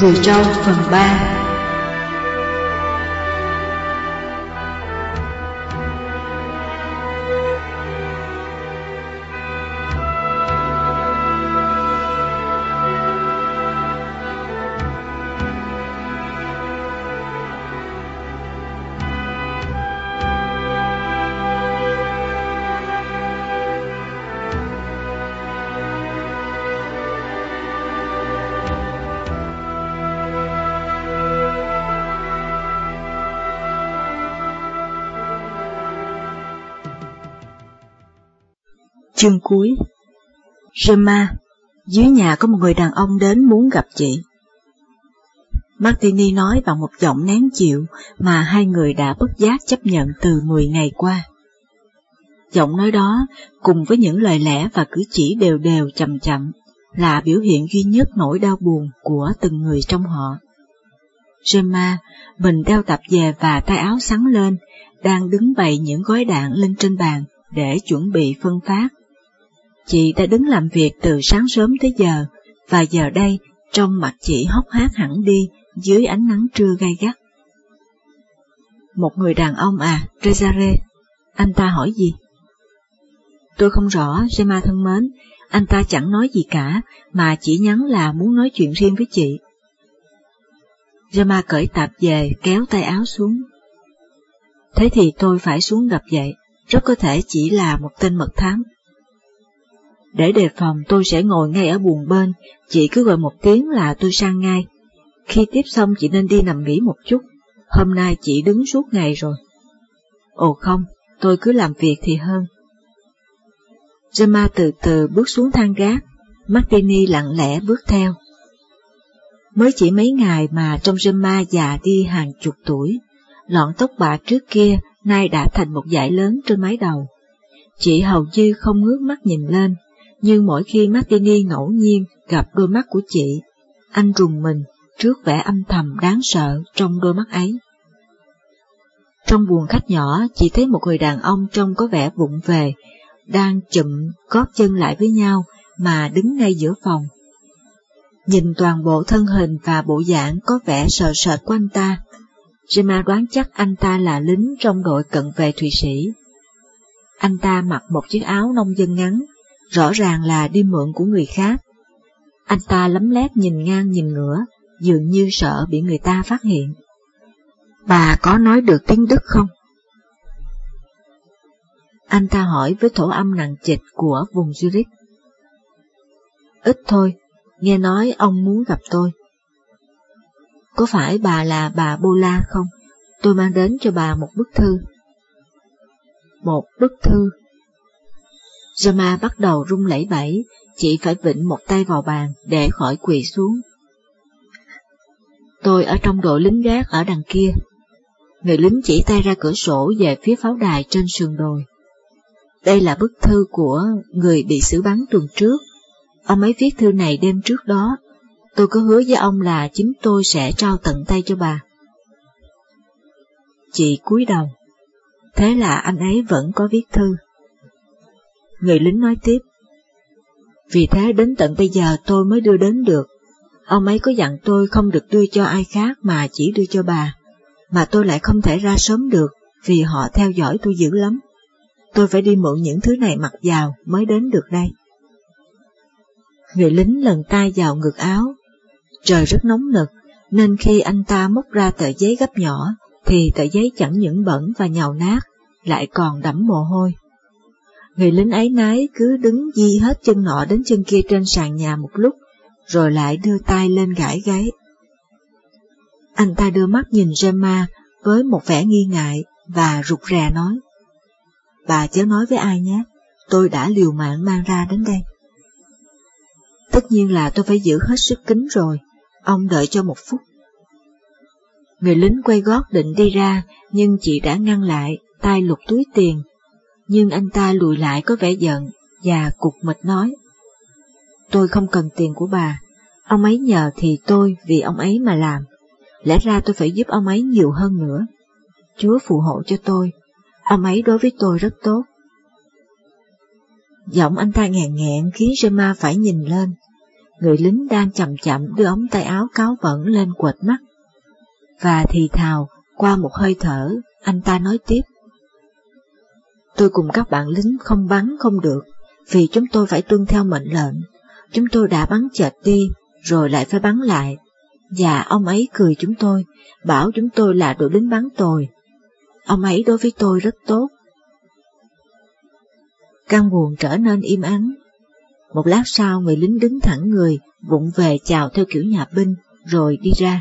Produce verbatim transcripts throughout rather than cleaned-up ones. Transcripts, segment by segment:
Phù Trâu phần ba. Chương cuối. Gemma, dưới nhà có một người đàn ông đến muốn gặp chị. Martini nói bằng một giọng nén chịu mà hai người đã bất giác chấp nhận từ mười ngày qua. Giọng nói đó, cùng với những lời lẽ và cử chỉ đều đều chậm chậm, là biểu hiện duy nhất nỗi đau buồn của từng người trong họ. Gemma, mình đeo tạp dề và tay áo sắn lên, đang đứng bày những gói đạn lên trên bàn để chuẩn bị phân phát. Chị đã đứng làm việc từ sáng sớm tới giờ, và giờ đây trong mặt chị hốc hác hẳn đi dưới ánh nắng trưa gay gắt. Một người đàn ông à, Cesare? Anh ta hỏi gì? Tôi không rõ, Gemma thân mến, anh ta chẳng nói gì cả, mà chỉ nhắn là muốn nói chuyện riêng với chị. Gemma cởi tạp dề, kéo tay áo xuống. Thế thì tôi phải xuống gặp vậy, rất có thể chỉ là một tên mật thám. Để đề phòng tôi sẽ ngồi ngay ở buồng bên, chị cứ gọi một tiếng là tôi sang ngay. Khi tiếp xong chị nên đi nằm nghỉ một chút, hôm nay chị đứng suốt ngày rồi. Ồ không, tôi cứ làm việc thì hơn. Gemma từ từ bước xuống thang gác, Martini lặng lẽ bước theo. Mới chỉ mấy ngày mà trong Gemma già đi hàng chục tuổi, lọn tóc bạc trước kia nay đã thành một dải lớn trên mái đầu. Chị hầu như không ngước mắt nhìn lên, nhưng mỗi khi Martini ngẫu nhiên gặp đôi mắt của chị, anh rùng mình trước vẻ âm thầm đáng sợ trong đôi mắt ấy. Trong buồng khách nhỏ, chị thấy một người đàn ông trông có vẻ vụng về, đang chụm gót chân lại với nhau mà đứng ngay giữa phòng. Nhìn toàn bộ thân hình và bộ dạng có vẻ sợ sệt của anh ta, Gemma đoán chắc anh ta là lính trong đội cận vệ Thụy Sĩ. Anh ta mặc một chiếc áo nông dân ngắn, rõ ràng là đi mượn của người khác. Anh ta lấm lét nhìn ngang nhìn ngửa, dường như sợ bị người ta phát hiện. Bà có nói được tiếng Đức không? Anh ta hỏi với thổ âm nặng trịch của vùng Zurich. Ít thôi, nghe nói ông muốn gặp tôi. Có phải bà là bà Bola không? Tôi mang đến cho bà một bức thư. Một bức thư. Gemma bắt đầu run lẩy bẩy, chị phải vịn một tay vào bàn để khỏi quỳ xuống. Tôi ở trong đội lính gác ở đằng kia. Người lính chỉ tay ra cửa sổ về phía pháo đài trên sườn đồi. Đây là bức thư của người bị xử bắn tuần trước. Ông ấy viết thư này đêm trước đó. Tôi có hứa với ông là chính tôi sẽ trao tận tay cho bà. Chị cúi đầu. Thế là anh ấy vẫn có viết thư. Người lính nói tiếp. Vì thế đến tận bây giờ tôi mới đưa đến được. Ông ấy có dặn tôi không được đưa cho ai khác mà chỉ đưa cho bà. Mà tôi lại không thể ra sớm được vì họ theo dõi tôi dữ lắm. Tôi phải đi mượn những thứ này mặc vào mới đến được đây. Người lính lần tay vào ngực áo. Trời rất nóng nực, nên khi anh ta móc ra tờ giấy gấp nhỏ, thì tờ giấy chẳng những bẩn và nhàu nát, lại còn đẫm mồ hôi. Người lính ấy nái cứ đứng di hết chân nọ đến chân kia trên sàn nhà một lúc, rồi lại đưa tay lên gãi gáy. Anh ta đưa mắt nhìn Gemma với một vẻ nghi ngại và rụt rè nói. Bà chớ nói với ai nhé, tôi đã liều mạng mang ra đến đây. Tất nhiên là tôi phải giữ hết sức kín rồi, ông đợi cho một phút. Người lính quay gót định đi ra, nhưng chị đã ngăn lại, tay lục túi tiền. Nhưng anh ta lùi lại có vẻ giận, và cục mịch nói. Tôi không cần tiền của bà, ông ấy nhờ thì tôi vì ông ấy mà làm. Lẽ ra tôi phải giúp ông ấy nhiều hơn nữa. Chúa phù hộ cho tôi, ông ấy đối với tôi rất tốt. Giọng anh ta nghẹn nghẹn khiến Gemma phải nhìn lên. người lính đang chậm chậm đưa ống tay áo cáo bẩn lên quệt mắt. Và thì thào, qua một hơi thở, anh ta nói tiếp. Tôi cùng các bạn lính không bắn không được, vì chúng tôi phải tuân theo mệnh lệnh. Chúng tôi đã bắn chệch đi, rồi lại phải bắn lại. Và ông ấy cười chúng tôi, bảo chúng tôi là đội lính bắn tồi. Ông ấy đối với tôi rất tốt. Căn buồng trở nên im ắng. Một lát sau người lính đứng thẳng người, vụng về chào theo kiểu nhà binh, rồi đi ra.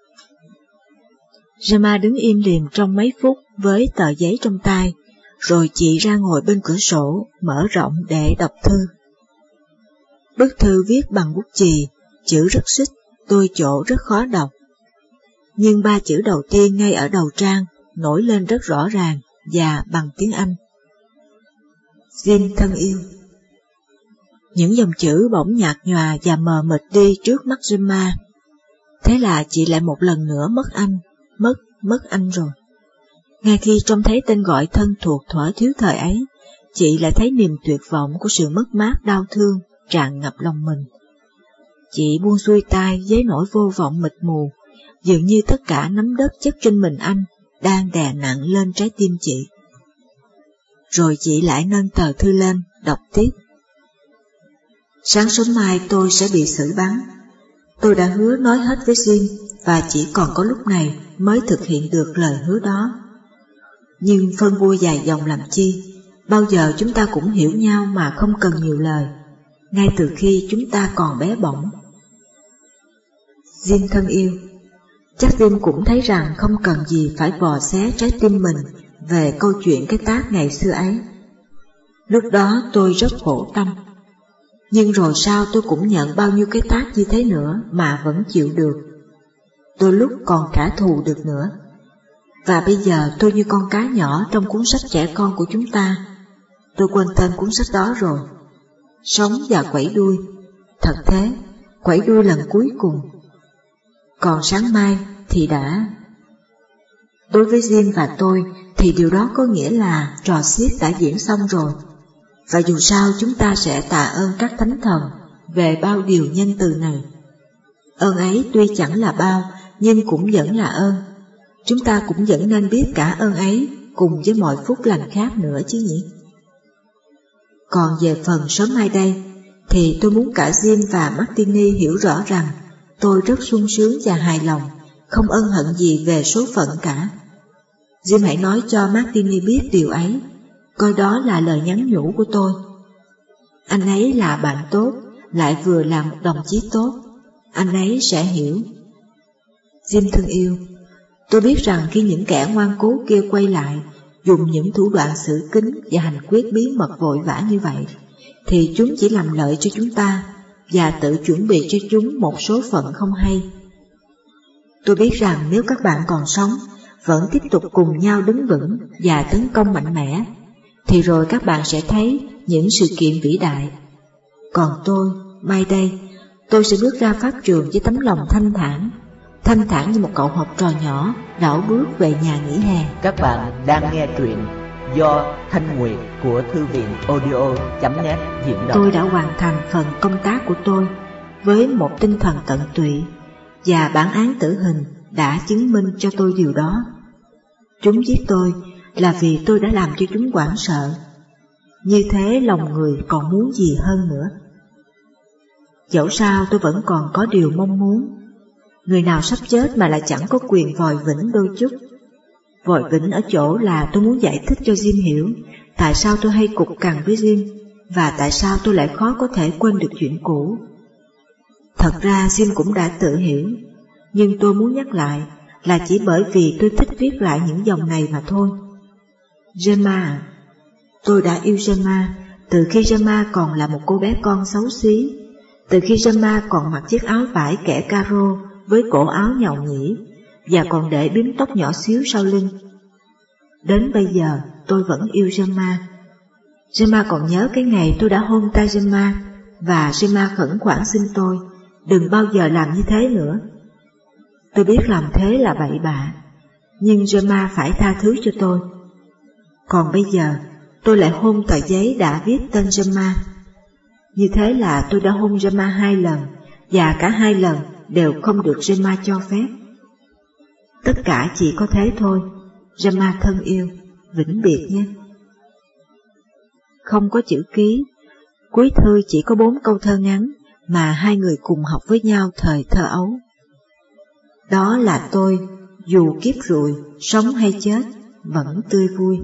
Gemma đứng im lìm trong mấy phút với tờ giấy trong tay, rồi chị ra ngồi bên cửa sổ, mở rộng để đọc thư. Bức thư viết bằng bút chì, chữ rất xích, đôi chỗ rất khó đọc. Nhưng ba chữ đầu tiên ngay ở đầu trang nổi lên rất rõ ràng và bằng tiếng Anh. Jim thân yêu. Những dòng chữ bỗng nhạt nhòa và mờ mịt đi trước mắt Gemma. Thế là chị lại một lần nữa mất anh, mất, mất anh rồi. Ngay khi trông thấy tên gọi thân thuộc thuở thiếu thời ấy, chị lại thấy niềm tuyệt vọng của sự mất mát đau thương tràn ngập lòng mình. Chị buông xuôi tay với nỗi vô vọng mịt mù, dường như tất cả nắm đất chất trên mình anh đang đè nặng lên trái tim chị. Rồi chị lại nâng tờ thư lên, đọc tiếp. Sáng sớm mai tôi sẽ bị xử bắn. Tôi đã hứa nói hết với Jim và chỉ còn có lúc này mới thực hiện được lời hứa đó. Nhưng phân bua dài dòng làm chi, bao giờ chúng ta cũng hiểu nhau mà không cần nhiều lời, ngay từ khi chúng ta còn bé bỏng. Jim thân yêu, chắc Jim cũng thấy rằng không cần gì phải vò xé trái tim mình về câu chuyện cái tát ngày xưa ấy. Lúc đó tôi rất khổ tâm, nhưng rồi sau tôi cũng nhận bao nhiêu cái tát như thế nữa mà vẫn chịu được. Đôi lúc còn trả thù được nữa. Và bây giờ tôi như con cá nhỏ trong cuốn sách trẻ con của chúng ta. Tôi quên tên cuốn sách đó rồi. Sống và quẩy đuôi. Thật thế, quẩy đuôi lần cuối cùng. Còn sáng mai thì đã... Đối với Jim và tôi thì điều đó có nghĩa là trò xiết đã diễn xong rồi. Và dù sao chúng ta sẽ tạ ơn các thánh thần về bao điều nhân từ này. Ơn ấy tuy chẳng là bao, nhưng cũng vẫn là ơn. Chúng ta cũng vẫn nên biết cả ơn ấy cùng với mọi phúc lành khác nữa chứ nhỉ. Còn về phần sớm mai đây, thì tôi muốn cả Jim và Martini hiểu rõ rằng tôi rất sung sướng và hài lòng, không ân hận gì về số phận cả. Jim hãy nói cho Martini biết điều ấy, coi đó là lời nhắn nhủ của tôi. Anh ấy là bạn tốt, lại vừa là một đồng chí tốt, anh ấy sẽ hiểu. Jim thân yêu, tôi biết rằng khi những kẻ ngoan cố kia quay lại, dùng những thủ đoạn xử kín và hành quyết bí mật vội vã như vậy, thì chúng chỉ làm lợi cho chúng ta và tự chuẩn bị cho chúng một số phận không hay. Tôi biết rằng nếu các bạn còn sống, vẫn tiếp tục cùng nhau đứng vững và tấn công mạnh mẽ, thì rồi các bạn sẽ thấy những sự kiện vĩ đại. Còn tôi, mai đây, tôi sẽ bước ra pháp trường với tấm lòng thanh thản, thanh thản như một cậu học trò nhỏ đảo bước về nhà nghỉ hè. Các bạn đang nghe truyện do Thanh Nguyệt của thư viện audio chấm net diễn đọc. Tôi đã hoàn thành phần công tác của tôi với một tinh thần tận tụy, và bản án tử hình đã chứng minh cho tôi điều đó. Chúng giết tôi là vì tôi đã làm cho chúng hoảng sợ. Như thế lòng người còn muốn gì hơn nữa. Dẫu sao tôi vẫn còn có điều mong muốn. Người nào sắp chết mà lại chẳng có quyền vòi vĩnh đôi chút. Vòi vĩnh ở chỗ là tôi muốn giải thích cho Jim hiểu tại sao tôi hay cục cằn với Jim, và tại sao tôi lại khó có thể quên được chuyện cũ. Thật ra Jim cũng đã tự hiểu, nhưng tôi muốn nhắc lại là chỉ bởi vì tôi thích viết lại những dòng này mà thôi. Gemma, tôi đã yêu Gemma từ khi Gemma còn là một cô bé con xấu xí, từ khi Gemma còn mặc chiếc áo vải kẻ caro với cổ áo nhàu nhĩ và còn để bím tóc nhỏ xíu sau lưng. Đến bây giờ tôi vẫn yêu Gemma. Gemma còn nhớ cái ngày tôi đã hôn tay Gemma, và Gemma khẩn khoản xin tôi đừng bao giờ làm như thế nữa. Tôi biết làm thế là bậy bạ, nhưng Gemma phải tha thứ cho tôi. Còn bây giờ tôi lại hôn tờ giấy đã viết tên Gemma. Như thế là tôi đã hôn Gemma hai lần, và cả hai lần đều không được Gemma cho phép. Tất cả chỉ có thế thôi. Gemma thân yêu, vĩnh biệt nhé. Không có chữ ký, cuối thư chỉ có bốn câu thơ ngắn mà hai người cùng học với nhau thời thơ ấu. Đó là tôi, dù kiếp rùi, sống hay chết, vẫn tươi vui.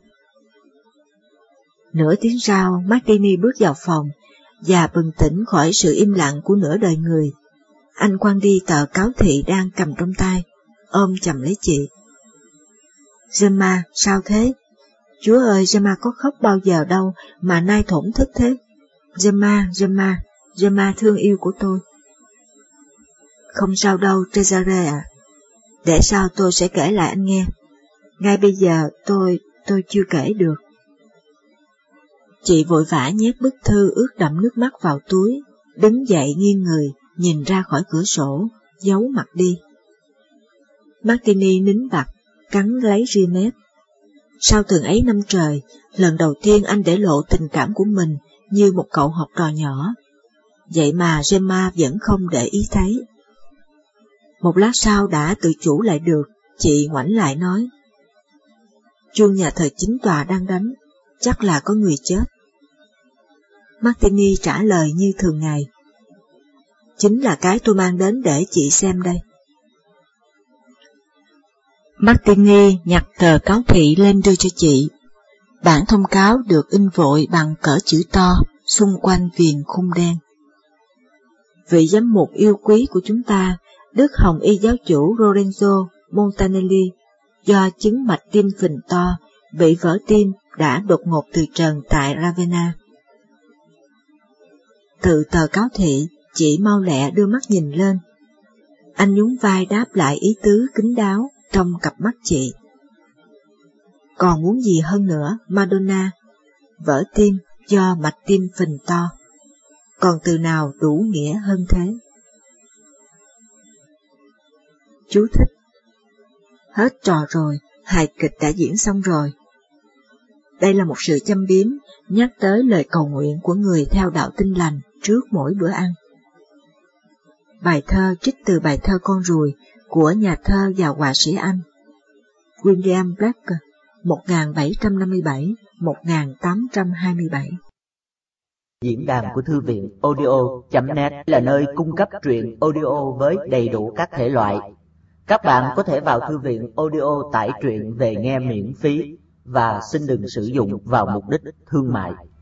Nửa tiếng sau, Martini bước vào phòng và bừng tỉnh khỏi sự im lặng của nửa đời người. Anh quăng đi tờ cáo thị đang cầm trong tay, ôm chầm lấy chị. Gemma, sao thế? Chúa ơi, Gemma có khóc bao giờ đâu mà nay thổn thức thế. Gemma, Gemma, Gemma thương yêu của tôi. Không sao đâu, Cesare ạ. Để sau tôi sẽ kể lại anh nghe. Ngay bây giờ tôi, tôi chưa kể được. Chị vội vã nhét bức thư ướt đẫm nước mắt vào túi, đứng dậy nghiêng người, nhìn ra khỏi cửa sổ, giấu mặt đi. Martini nín bặt, cắn lấy ria mép. Sau từng ấy năm trời, lần đầu tiên anh để lộ tình cảm của mình như một cậu học trò nhỏ. Vậy mà Gemma vẫn không để ý thấy. Một lát sau đã tự chủ lại được, chị ngoảnh lại nói. Chuông nhà thờ chính tòa đang đánh, chắc là có người chết. Martini trả lời như thường ngày. Chính là cái tôi mang đến để chị xem đây. Martini nhặt tờ cáo thị lên đưa cho chị. Bản thông cáo được in vội bằng cỡ chữ to, xung quanh viền khung đen. Vị giám mục yêu quý của chúng ta, Đức Hồng Y giáo chủ Lorenzo Montanelli, do chứng mạch tim phình to, bị vỡ tim đã đột ngột từ trần tại Ravenna. Từ tờ cáo thị, chị mau lẹ đưa mắt nhìn lên. Anh nhún vai đáp lại ý tứ kín đáo trong cặp mắt chị. Còn muốn gì hơn nữa, Madonna? Vỡ tim do mạch tim phình to. Còn từ nào đủ nghĩa hơn thế? Chú thích. Hết trò rồi, hài kịch đã diễn xong rồi. Đây là một sự châm biếm nhắc tới lời cầu nguyện của người theo đạo Tin Lành trước mỗi bữa ăn. Bài thơ trích từ bài thơ Con ruồi của nhà thơ và họa sĩ Anh William Blake một nghìn bảy trăm năm mươi bảy đến một nghìn tám trăm hai mươi bảy. Diễn đàn của thư viện audio chấm net là nơi cung cấp truyện audio với đầy đủ các thể loại. Các bạn có thể vào thư viện audio tải truyện về nghe miễn phí và xin đừng sử dụng vào mục đích thương mại.